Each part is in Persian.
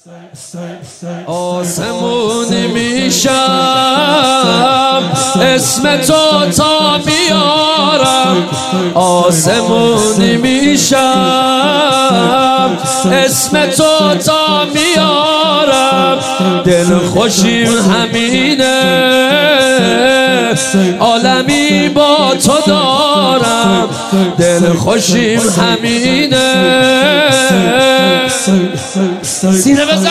آسمون میشم اسم تو تا بیارم، آسمون میشم اسم تو تا بیارم. دل خوشیم همینه عالمی با تو دارم، دل خوشیم همینه. سینه بزن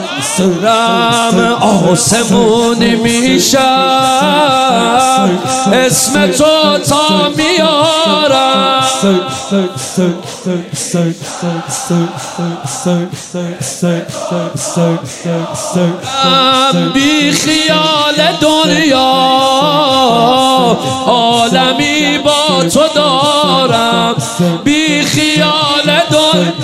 رم آسمون میشم اسم تو تا میارم. بی خیال دنیا عالمی با تو دارم، بی خیال دنیا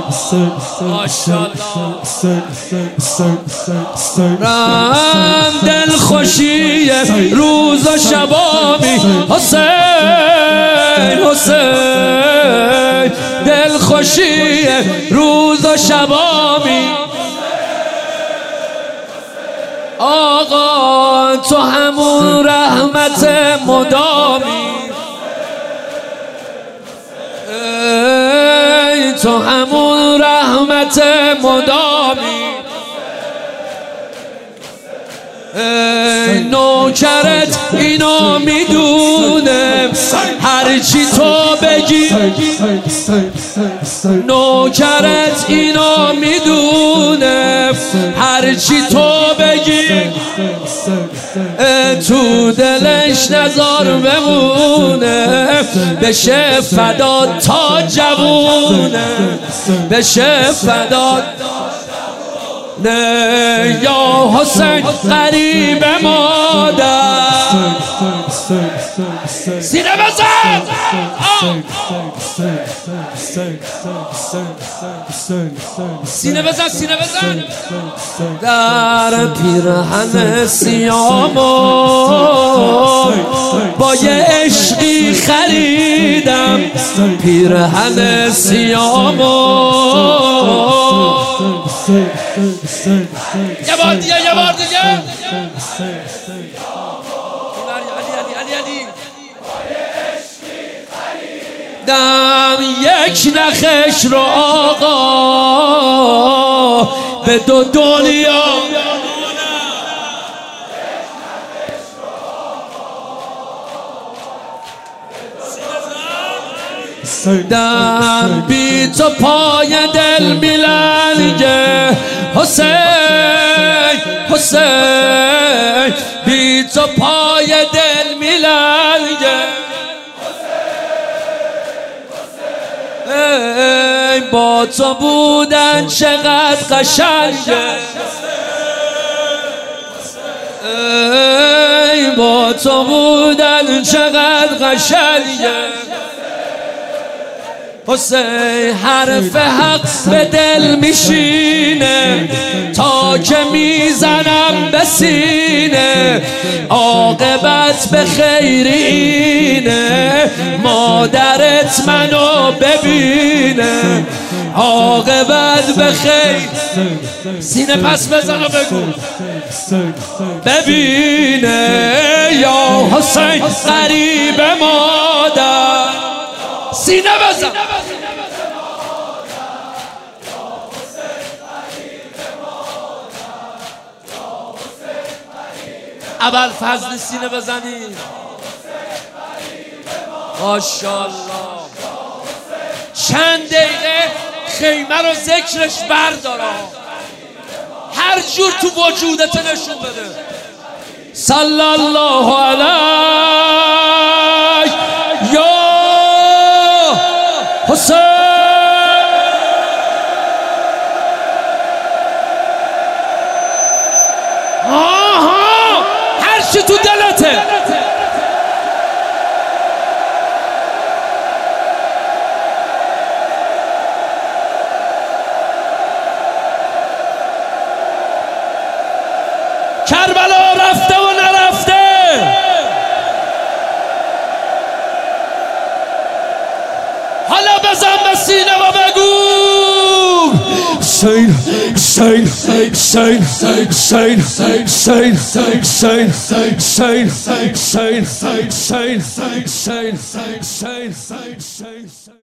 رم دل خوشی روز و شبامی حسین حسین، دل خوشی روز و شبامی. آقا تو همون رحمت مدامی، تو همون رحمت مدامی. نوکرت اینو میدونه هرچی تو بگی، نوکرت اینو میدونه هرچی تو بگی، تو دلش نظر بمونه بشه فدا تا جوونه، بشه فدا نه یا حسین قریب مادر. سینه بزن سینه بزن سینه بزن. در پیرهن سیامو با یه عشقی خریدم، پیرهن سیامو یه بار دیگه یه بار دیگه. دم یک نخش رو آقا به دو دنیا، دم بی تو پای دل میلنگه حسین حسین، بی تو پای دل میلنگه. ای با تو بودن چقدر قشنگه، ای با تو بودن چقدر قشنگه. حسین حرف حق به دل میشینه تا که میزنم به سینه، عاقبت به خیر اینه مادرت منو ببینه، عاقبت به خیر. سینه پس بزن و بگو ببینه یا حسین قریب مادر. سینه بزن اول فضل سینه بزنید ماشاءالله. چند دقیقه خیمه رو ذکرش بردارا، هر جور تو وجودت نشون بده. صلی الله علیه یا حسین. آها هر چی تو دلته. کربلا رفته و نرفته، حالا بزن به سینه و بگو Hüseyin, Hüseyin, Hüseyin, Hüseyin, Hüseyin, Hüseyin, Hüseyin, Hüseyin, Hüseyin, Hüseyin, Hüseyin, Hüseyin, Hüseyin.